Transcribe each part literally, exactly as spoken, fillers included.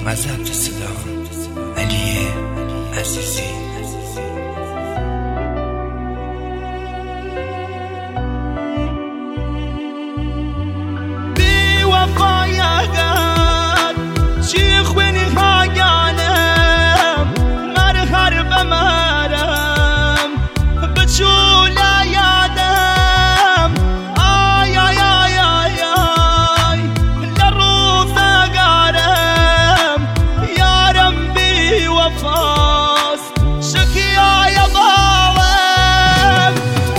ضبط صدا علی عزیزی. بی وفایت چی خوینی خاگانم مرهر بمرم بچولا یادم آی آی آی آی آی لروز اگارم یارم بی وفاست شکیای باوم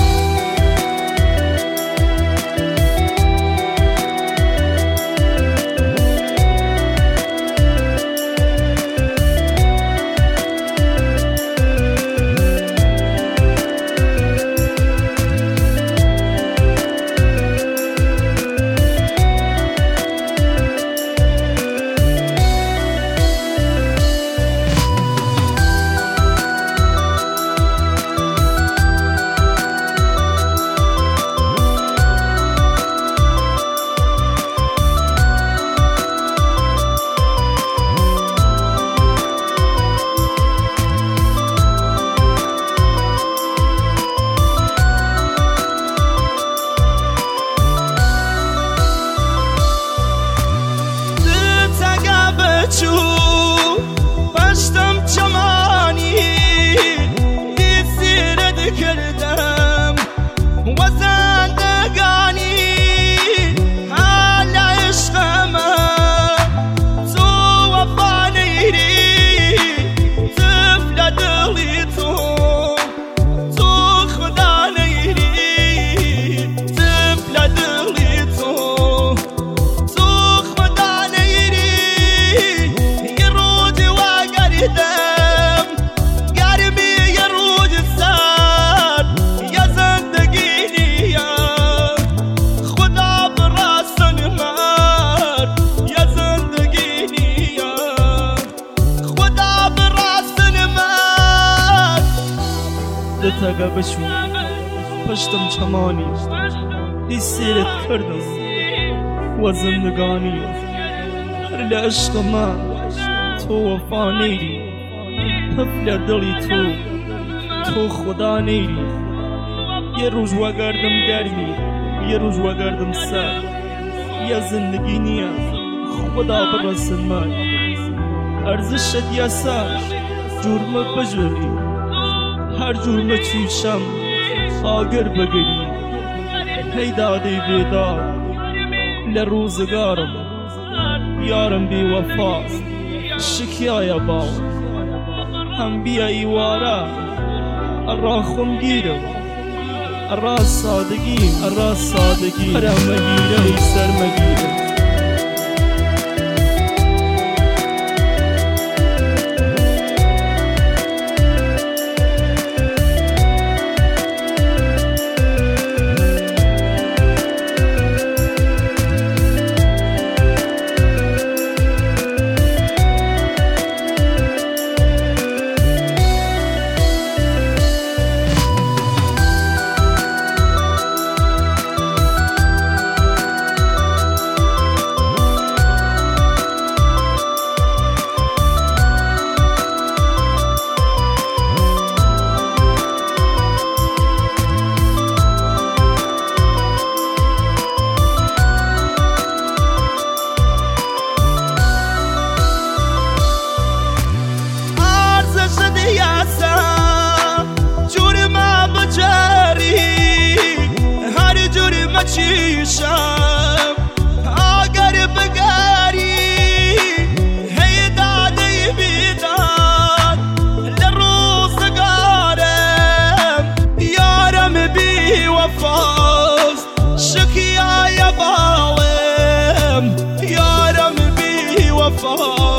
پشتم چمانی دی سیرت کردم و زندگانی حال عشقم تو وفا نیری طفل دلی تو تو خدا نیری طفل دلی تو تو خدا نیری دم گرمی یه روز سرد یا زندگی نیا خدا براسن مرد یا زندگی نیا خدا براسن مرد دتا بشو پشتم چمانی دی سیرت کردم و زندگانی هر لعشق من تو وفا نیری طفل دلی تو تو خدا نیری یه روز وگردم گرمی یه روز وگردم سر یه زندگی نیا خدا برسن من ارزش دیا سر جرم بجوری هر جرم چیشم آگر بگری پیدادی بیدار لروزگارم یارم بی وفاست شکیای باو هم بیایی وارا ارا خونگیرم ارا سادگی ارا سادگی ارا مگیرم سر مگیرم چیشم اگر بگاری هی دادی بیداد لروزگارم یارم بی وفاست شکیای باوم یارم بی وفاست